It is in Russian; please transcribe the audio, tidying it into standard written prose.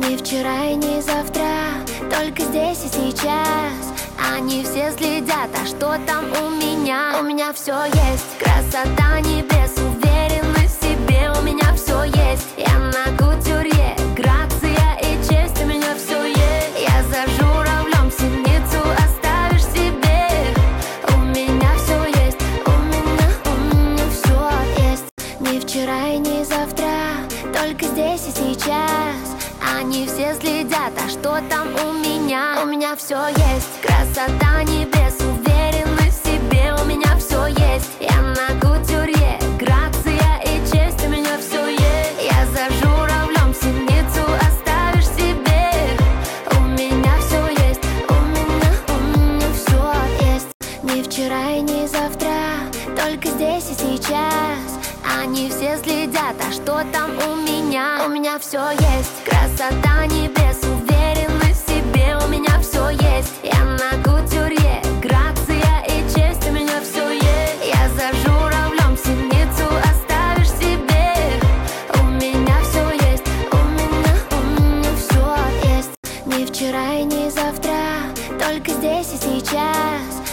Ни вчера и ни завтра, только здесь и сейчас. Они все следят, а что там у меня? У меня все есть, красота небес, уверенность в себе. У меня все есть, я на кутюрье, грация и честь. У меня все есть, я за журавлем синицу оставишь себе. У меня все есть, у меня все есть. Ни вчера и ни завтра, только здесь и сейчас. Они все следят, а что там у меня? У меня все есть, красота небес, уверенность в себе. У меня все есть, я на кутюрье, грация и честь. У меня все есть, я за журавлем синицу оставишь себе. У меня все есть, у меня все есть. Ни вчера и ни завтра, только здесь и сейчас. Они все следят, а что там у меня? У меня все есть, красота небес, уверенность в себе. У меня все есть, я на кутюрье, грация и честь. У меня все есть, я за журавлем синицу оставишь себе. У меня все есть, у меня все есть. Ни вчера и ни завтра, только здесь и сейчас.